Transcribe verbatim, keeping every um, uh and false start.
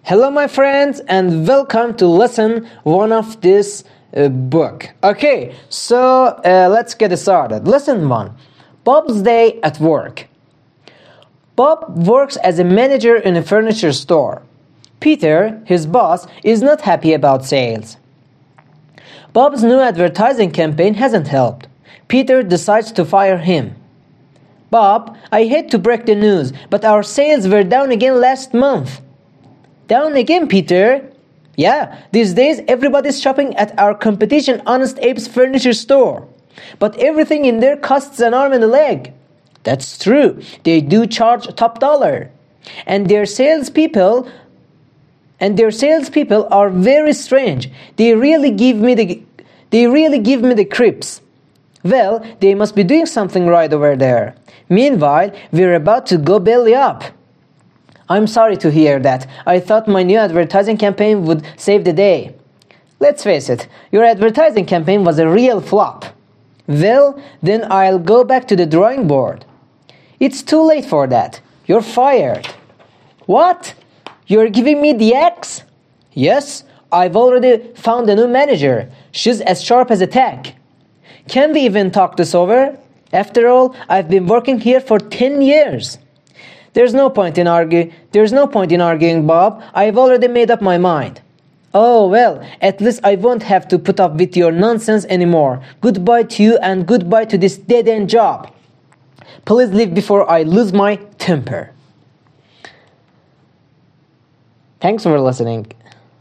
Hello my friends and welcome to lesson one of this uh, book. Okay, so uh, let's get started. Lesson one. Bob's day at work. Bob works as a manager in a furniture store. Peter, his boss, is not happy about sales. Bob's new advertising campaign hasn't helped. Peter decides to fire him. Bob, I hate to break the news, but our sales were down again last month. Down again, Peter? Yeah, these days everybody's shopping at our competition Honest Abe's furniture store. But everything in there costs an arm and a leg. That's true, they do charge top dollar. And their salespeople and their salespeople are very strange. They really give me the they really give me the creeps. Well, they must be doing something right over there. Meanwhile, we're about to go belly up. I'm sorry to hear that. I thought my new advertising campaign would save the day. Let's face it, your advertising campaign was a real flop. Well, then I'll go back to the drawing board. It's too late for that. You're fired. What? You're giving me the axe? Yes, I've already found a new manager. She's as sharp as a tack. Can we even talk this over? After all, I've been working here for ten years. There's no point in arguing. There's no point in arguing, Bob. I've already made up my mind. Oh, well, at least I won't have to put up with your nonsense anymore. Goodbye to you and goodbye to this dead-end job. Please leave before I lose my temper. Thanks for listening.